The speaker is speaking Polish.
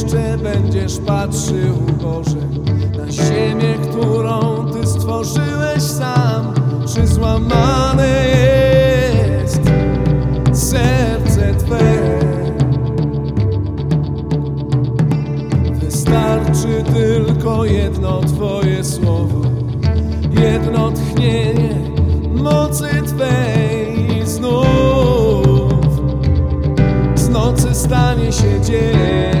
jeszcze będziesz patrzył, Boże, na ziemię, którą Ty stworzyłeś sam. Czy złamane jest serce Twe? Wystarczy tylko jedno Twoje słowo, jedno tchnienie mocy Twej i znów z nocy stanie się dzień.